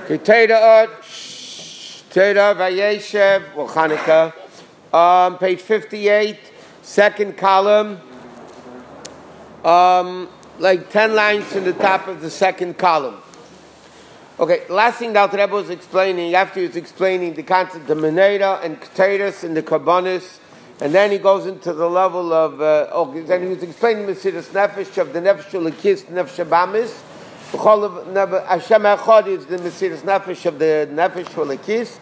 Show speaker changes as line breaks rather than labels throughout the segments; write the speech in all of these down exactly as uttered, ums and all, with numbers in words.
Teda Teda Vayeshev or Chanukah, um, page fifty-eight, second column, um, like ten lines from the top of the second column. Okay, last thing that Rebbe was explaining, after he was explaining the concept of Meneda and Keteris and the Karbonis, and then he goes into the level of, uh, oh, then he was explaining Mesiras Nefesh of the Nefesh Lekis, Nefesh Abamis. Hashem Echad is the Mesiras Nefesh of the Nefesh Lekis.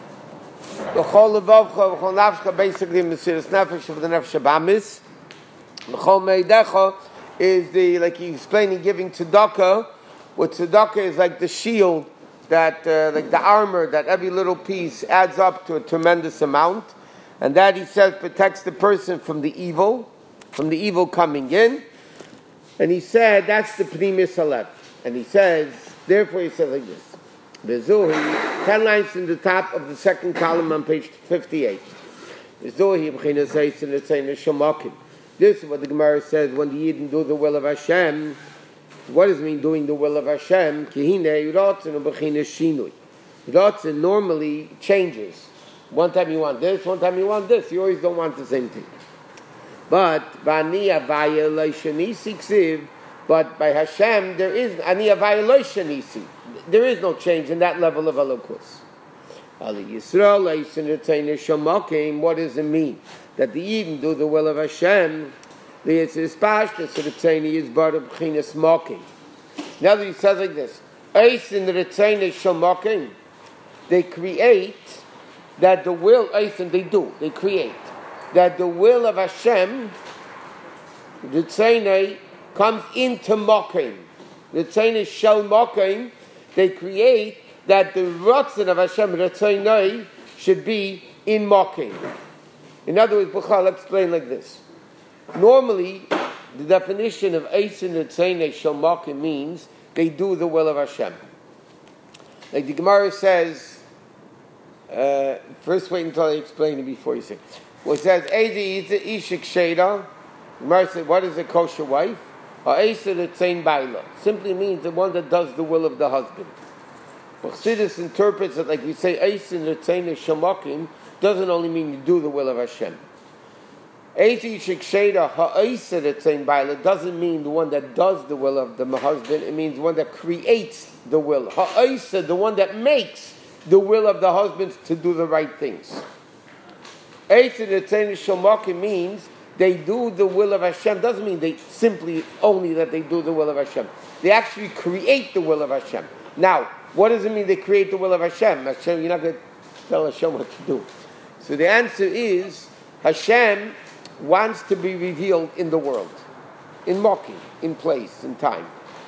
B'chol Levavcha, B'chol Nafshcha, basically Mesiras Nefesh of the Nefesh Abamis. B'chol Meidecha is the, like he's explaining, giving tzedakah. What tzedakah is like the shield, that uh, like the armor, that every little piece adds up to a tremendous amount. And that, he says, protects the person from the evil, from the evil coming in. And he said, that's the Pnimis Halev. And he says, therefore he says like this. Bezuhi, ten lines in the top of the second column on page fifty-eight. Bezuhi, b'chinas heisin etzein shamakim. This is what the Gemara says, when the Yidden do the will of Hashem. What does it mean, doing the will of Hashem? Kihine yiratzin u'b'chinas shinui. Yiratzin normally changes. One time you want this, one time you want this. You always don't want the same thing. But Bani Avaya Loishanisi Ksiv, but by Hashem there is Ani Avaya Loishanisi. There is no change in that level of eloquence. Ali Yisrael Leisin Shamakim. What does it mean? That the Eden do the will of Hashem. The Yitzis Pashta so the Tzayni is bar of B'chinas Mokim. Now that he says like this, Eisin Tzayni Shamakim. They create that the will, Eisin, they do, they create, that the will of Hashem, the Tzeinei, comes into Mokim. The Tzeinei shall Mokim, they create that the Ratzon of Hashem, the Tzeinei, should be in Mokim. In other words, Bukhar, I'll explain like this. Normally, the definition of Eisin, the Tzeinei shall Mokim means they do the will of Hashem. Like the Gemara says, Uh, first, wait until I explain it before you say. Well, it says, "Ezi Yitzah Ishik Sheda." Gemara said, "What is a kosher wife?" Or "Eisa L'Tzein Baila." Simply means the one that does the will of the husband. But Chassidus interprets it like we say, "Eisa L'Tzein Shamakim," doesn't only mean you do the will of Hashem. "Ezi Ishik Sheda Ha'eisa L'Tzein Baila" doesn't mean the one that does the will of the husband. It means the one that creates the will. Ha'eisa, the one that makes the will of the husbands to do the right things. Eitzin Etzein Shomakim means they do the will of Hashem. Doesn't mean they simply only that they do the will of Hashem. They actually create the will of Hashem. Now, what does it mean they create the will of Hashem? Hashem, you're not going to tell Hashem what to do. So the answer is Hashem wants to be revealed in the world, in mocking, in place, in time.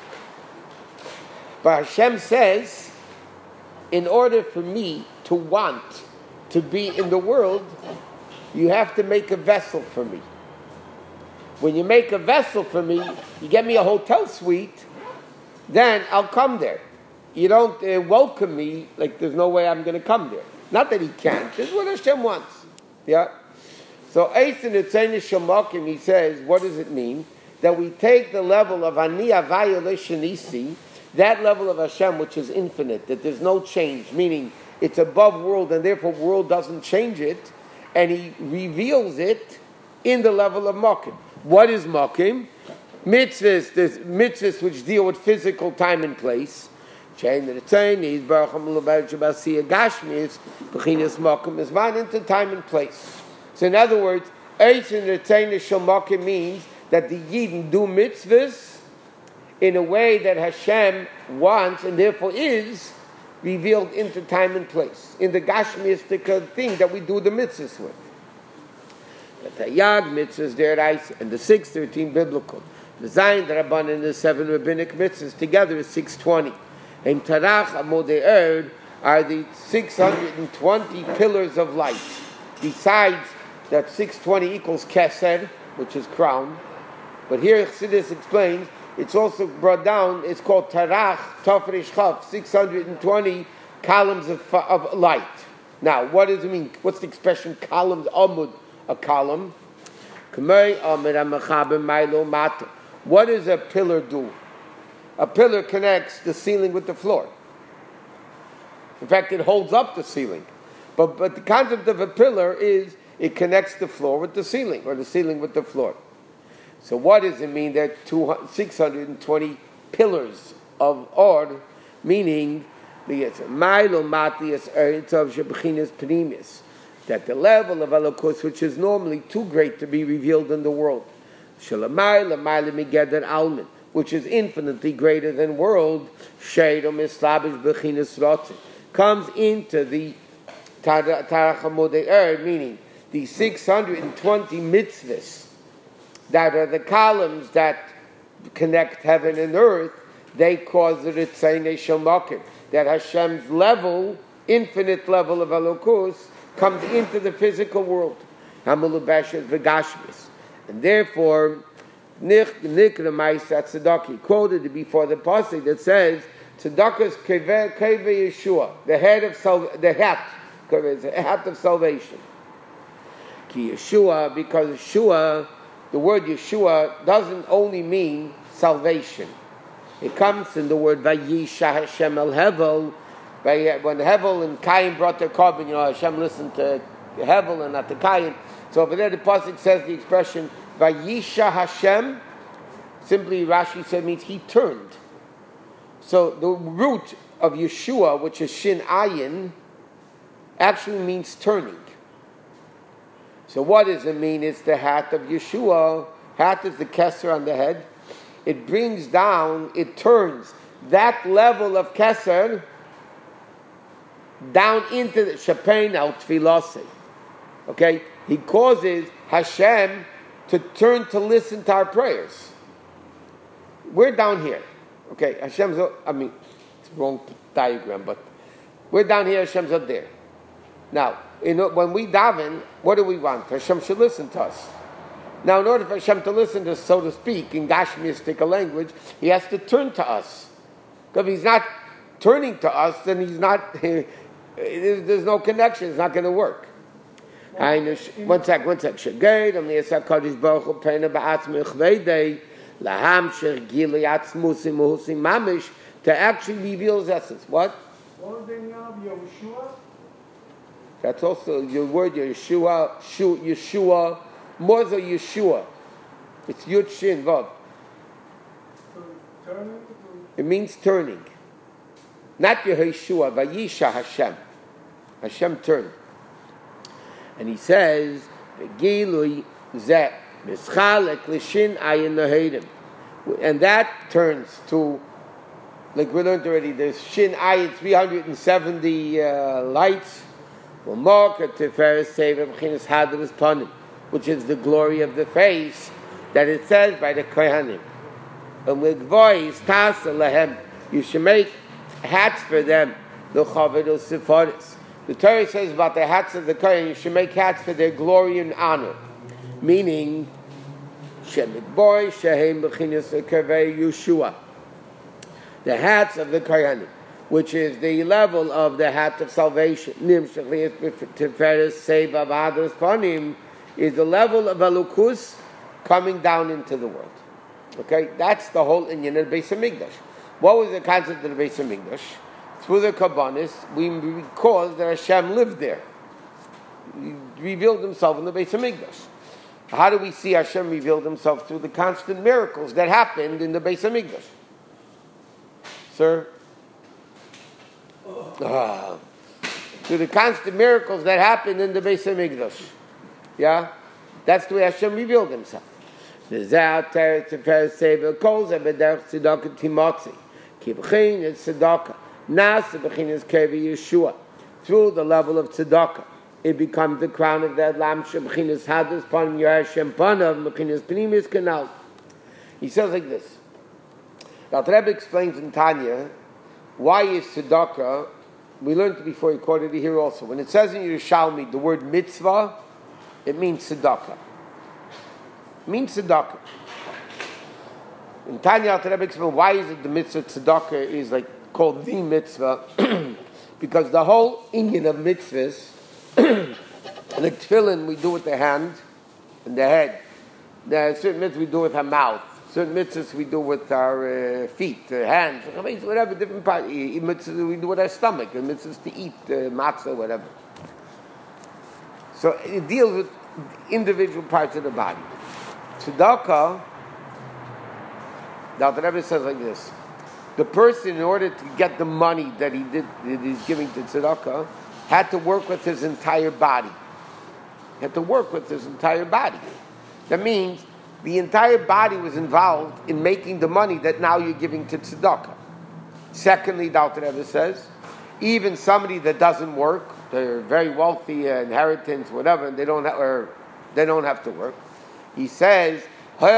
But Hashem says, in order for me to want to be in the world, you have to make a vessel for me. When you make a vessel for me, you get me a hotel suite, then I'll come there. You don't uh, welcome me like there's no way I'm going to come there. Not that he can't. This is what Hashem wants. Yeah? So, Eisin Etzein Shamakim, he says, what does it mean? That we take the level of Ani Avaya L'Shanisi, that level of Hashem which is infinite, that there's no change, meaning it's above world and therefore world doesn't change it, and he reveals it in the level of Mokim. What is Mokim? Mitzvahs, there's mitzvahs which deal with physical time and place. Chain the chain is Gashmis, Bechinas Mokim is man into time and place. So in other words, Eitzin the Tzeinei Shel Mokim means that the Yidden do mitzvahs in a way that Hashem wants and therefore is revealed into time and place, in the Gashmistic thing that we do the mitzvahs with. The Tayyag mitzvahs, deraisa, and the six thirteen biblical. The Zayin, the Rabban, and the seven rabbinic mitzvahs together is six twenty. And Tarach Amodei Erd are the six hundred twenty pillars of light. Besides that six twenty equals Keser, which is crown. But here Chassidus explains, it's also brought down, it's called Tarach, Tafresh Chav, six hundred twenty columns of, of light. Now, what does it mean? What's the expression, columns, amud, a column? What does a pillar do? A pillar connects the ceiling with the floor. In fact, it holds up the ceiling. But, but the concept of a pillar is it connects the floor with the ceiling, or the ceiling with the floor. So what does it mean that six hundred twenty pillars of or, meaning that the level of Elokus, which is normally too great to be revealed in the world, which is infinitely greater than world, comes into the Tarachamudei Er, meaning the six hundred twenty mitzvahs that are the columns that connect heaven and earth. They cause the Ritzeinei Shomakim, that Hashem's level, infinite level of Elokus, comes into the physical world. Hamalubashes v'gashmis. And therefore, Nikra Ma'aseh Tzedakah, quoted before the passage that says, Tzedakah is Keveh Yeshua, the head of sal- the hat, the hat of salvation. Ki Yeshua, because Yeshua, the word Yeshua doesn't only mean salvation. It comes in the word Vayisha Hashem El Hevel. When Hevel and Cain brought their carbon, you know, Hashem listened to Hevel and not to Cain. So over there the pasuk says the expression Vayisha Hashem. Simply Rashi said means he turned. So the root of Yeshua, which is Shin Ayin, actually means turning. So what does it mean? It's the hat of Yeshua. Hat is the keser on the head. It brings down, it turns that level of keser down into the Shapein al Tfilase. Okay? He causes Hashem to turn to listen to our prayers. We're down here. Okay, Hashem's, I mean, it's the wrong diagram, but we're down here, Hashem's up there. Now, you know, when we daven, what do we want? Hashem should listen to us. Now, in order for Hashem to listen to us, so to speak, in Gashmistic language, he has to turn to us. Because if he's not turning to us, then he's not, there's no connection, it's not going to work. One sec, one sec. Shagayt, am niyasa Kadosh Baruch Hu peina ba'atzmi chveidei, lahamshir gilui atzmusim uhusim mamish, to actually reveal his essence. What? That's also your word, Yeshua, Shu, Yeshua, more than Yeshua. It's Yud Shin Vav. It means turning. Not Yeshua, Vayisha Hashem. Hashem turned. And he says, Gilui Zeh, Mischalek L'Shin Ayin Lahedim. And that turns to, like we learned already, there's Shin Ayin, three hundred seventy uh, lights, which is the glory of the face, that it says by the Kohanim. And with voice, Tasa Lahem, you should make hats for them, the Chavidos Sepharis. The Torah says about the hats of the Kohen, you should make hats for their glory and honor. Meaning, Shemit Boy, Shehem Bechinas Kavei Yeshua. The hats of the Kohanim, which is the level of the hat of salvation. Nim Shechlias Tiferes Seva Vadas Panim is the level of Elokus coming down into the world. Okay, that's the whole inyan of the Beis Hamikdash. What was the concept of the Beis Hamikdash? Through the Kabbanis, we recall that Hashem lived there. He revealed himself in the Beis Hamikdash. How do we see Hashem revealed himself? Through the constant miracles that happened in the Beis Hamikdash. Sir? Ah. Through the constant miracles that happened in the Beis Hamikdash. Yeah? That's the way Hashem revealed himself. The Zeh Teretz Teferes Seva Kol Zeh B'derech Tzedakah Timotzi. Ki b'chin et Tzedakah. Nas b'chinas Kevi Yeshua. Through the level of Tzedakah, it becomes the crown of that Lam Sheb'chinas Hadas Panim Yer Hashem Panav B'chinas Pnimis Kanal. He says like this. Now, the Rebbe explains in Tanya why is Tzedakah. We learned it before, he quoted it here also. When it says in Yerushalmi the word mitzvah, it means tzedakah. It means tzedakah. In Tanya, the Rebbe explains why is it the mitzvah tzedakah is like called the mitzvah, because the whole inyan of mitzvahs, the tefillin we do with the hand and the head. There are certain mitzvahs we do with our mouth. certain mitzvahs we do with our uh, feet, uh, hands, whatever, different parts. Mitzvahs we do with our stomach, and mitzvahs to eat, uh, matzah, whatever. So it deals with individual parts of the body. Tzedakah, the Alter Rebbe says like this: the person, in order to get the money that he did, that he's giving to tzedakah, had to work with his entire body. Had to work with his entire body. That means the entire body was involved in making the money that now you're giving to tzedakah. Secondly, the Alter Rebbe says, even somebody that doesn't work, they're very wealthy, uh, inheritance, whatever, and they don't have, or they don't have to work. He says, he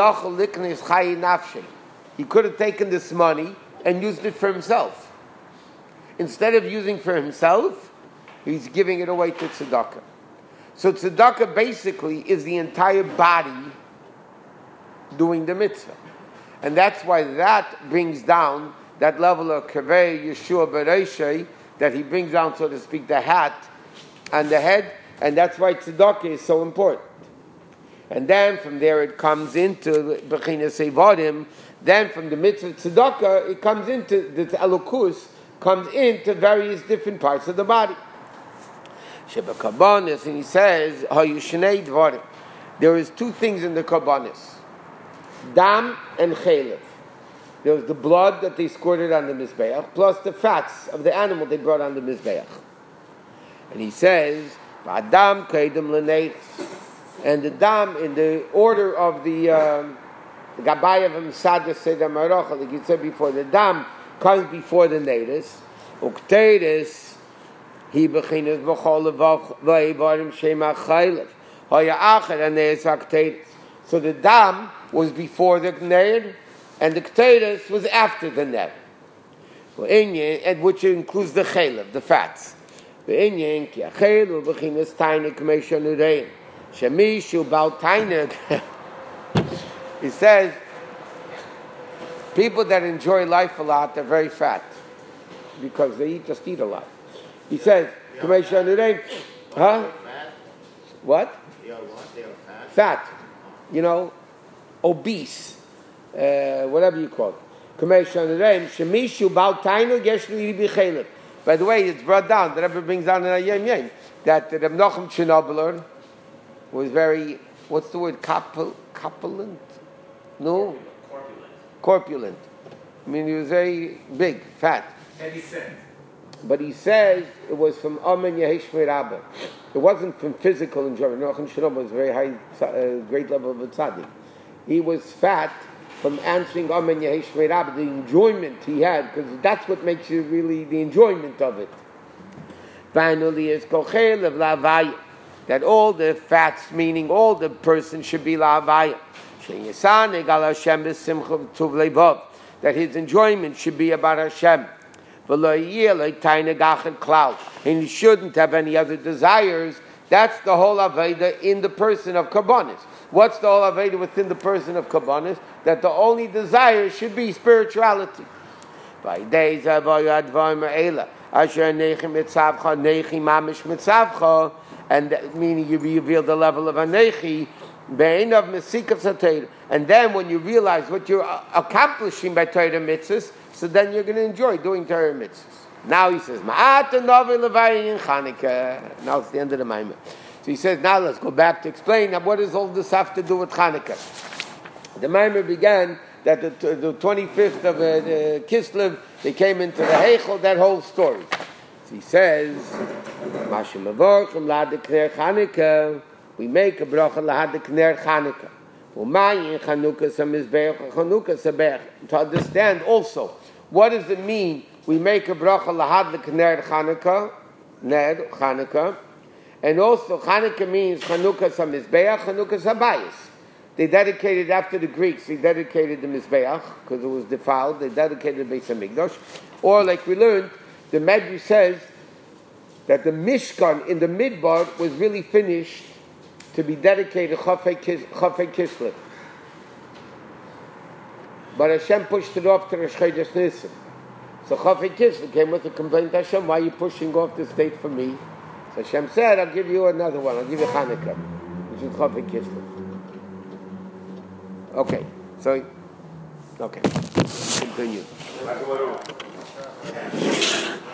could have taken this money and used it for himself. Instead of using for himself, he's giving it away to tzedakah. So tzedakah basically is the entire body doing the mitzvah. And that's why that brings down that level of kaveh Yeshua Bereishei, that he brings down, so to speak, the hat and the head, and that's why tzedakah is so important. And then from there it comes into Bechinas Eivadim. Then from the mitzvah tzedakah, it comes into the elokus, comes into various different parts of the body. Sheba Kabbanis, and he says, Hayushnei Dvarim. There is two things in the Kabbanis: dam and chelev. There was the blood that they squirted on the mizbeach, plus the fats of the animal they brought on the mizbeach. And he says, V'adam kaidem l'neich. And the dam, in the order of the um, the Gabayav and Sada Seder Marocha, like you said before, the dam comes before the natus. Ukteris, he bechinas b'chol v'ayvarim shema chaylev. Haya acher and neis akteris. So the dam was before the ner, and the kteris was after the ner. And which includes the chaylev, the fats. V'inyin ki achaylev bechinas tainik meisha nurein. Shemishu bal tainik. He says, people that enjoy life a lot, they're very fat because they eat, just eat a lot. He says, huh? What? Fat. You know, obese, uh, whatever you call it. By the way, it's brought down, the Rebbe brings down in Ayem Yem, that Reb Nachum Chernobyler was very, what's the word, Corpul- corpulent? No?
Corpulent.
Corpulent. I mean, he was very big, fat.
And he said.
But he says it was from Amen Yehesh Rabba. It wasn't from physical enjoyment. Nachum Chernobyl was a very high, uh, great level of a tzaddik. He was fat from answering Amen Yehesh Rabba, the enjoyment he had, because that's what makes you really, the enjoyment of it. Finally, is Kochel of Lavaya, that all the fats, meaning all the person, should be Lavaya. That his enjoyment should be about Hashem. And he shouldn't have any other desires. That's the whole Aveda in the person of Kabbanis. What's the whole Aveda within the person of Kabbanis? That the only desire should be spirituality. And that, meaning you reveal the level of Anechi, and then when you realize what you're accomplishing by Torah mitzvahs, so then you're going to enjoy doing Torah mitzvahs. Now he says, Ma'at Novi Levayin Chanukah. Now it's the end of the Maimon. So he says, now let's go back to explain what does all this have to do with Chanukah. The Maimon began that the, the twenty-fifth of uh, the Kislev, they came into the Heichel, that whole story. So he says, Mashim Avorchim Lahad Kner Chanukah. We make a bracha lahad kner Chanukah. To understand also, what does it mean we make a bracha lahad kner Chanukah, ner Chanukah, and also Chanukah means Chanukah samizbeach, Chanukah sabayis. They dedicated after the Greeks. They dedicated the mizbeach because it was defiled. They dedicated the Beis Hamikdash, or like we learned, the Medrash says that the Mishkan in the Midbar was really finished to be dedicated Chafei Kislev. But Hashem pushed it off to Rosh Chodesh Nisan. So Chafei Kislev came with a complaint to Hashem, why are you pushing off this date for me? So Hashem said, I'll give you another one, I'll give you Hanukkah, which is Chafei Kislev. Okay, So, okay, continue.